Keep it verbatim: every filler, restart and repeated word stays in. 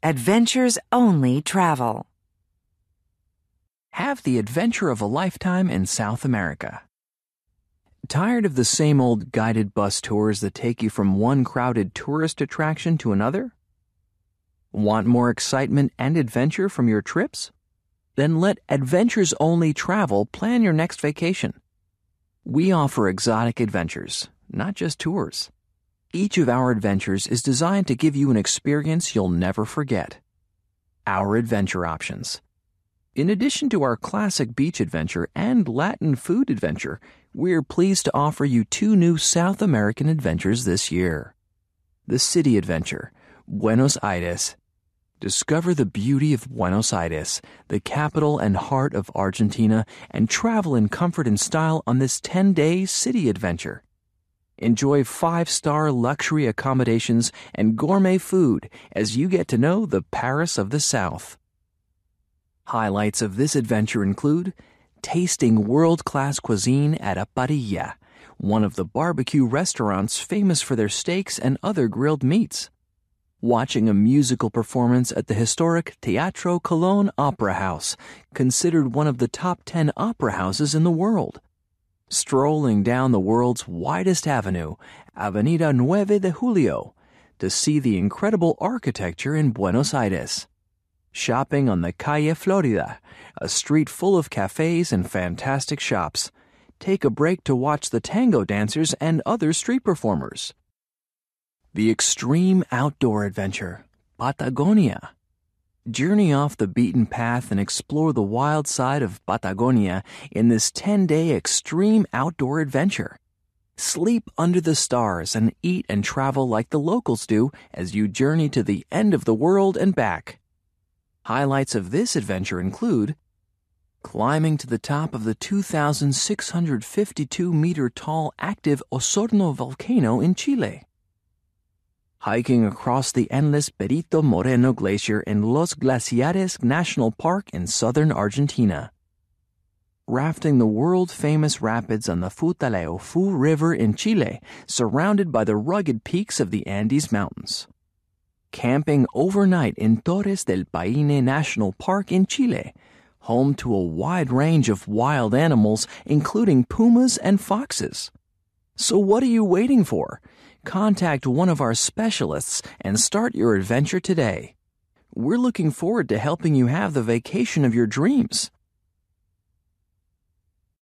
Adventures Only Travel. Have the adventure of a lifetime in South America. Tired of the same old guided bus tours that take you from one crowded tourist attraction to another? Want more excitement and adventure from your trips? Then let Adventures Only Travel plan your next vacation. We offer exotic adventures, not just tours. Each of our adventures is designed to give you an experience you'll never forget. Our adventure options. In addition to our classic beach adventure and Latin food adventure, we're pleased to offer you two new South American adventures this year. The City Adventure, Buenos Aires. Discover the beauty of Buenos Aires, the capital and heart of Argentina, and travel in comfort and style on this ten-day city adventure. Enjoy five-star luxury accommodations and gourmet food as you get to know the Paris of the South. Highlights of this adventure include tasting world-class cuisine at A Parrilla, one of the barbecue restaurants famous for their steaks and other grilled meats. Watching a musical performance at the historic Teatro Colón Opera House, considered one of the top ten opera houses in the world. Strolling down the world's widest avenue, Avenida nueve de Julio, to see the incredible architecture in Buenos Aires. Shopping on the Calle Florida, a street full of cafes and fantastic shops. Take a break to watch the tango dancers and other street performers. The extreme outdoor adventure, Patagonia. Journey off the beaten path and explore the wild side of Patagonia in this ten-day extreme outdoor adventure. Sleep under the stars and eat and travel like the locals do as you journey to the end of the world and back. Highlights of this adventure include climbing to the top of the two thousand six hundred fifty-two meter tall active Osorno volcano in Chile. Hiking across the endless Perito Moreno Glacier in Los Glaciares National Park in southern Argentina. Rafting the world-famous rapids on the Futaleufú River in Chile, surrounded by the rugged peaks of the Andes Mountains. Camping overnight in Torres del Paine National Park in Chile, home to a wide range of wild animals, including pumas and foxes. So what are you waiting for? Contact one of our specialists and start your adventure today. We're looking forward to helping you have the vacation of your dreams.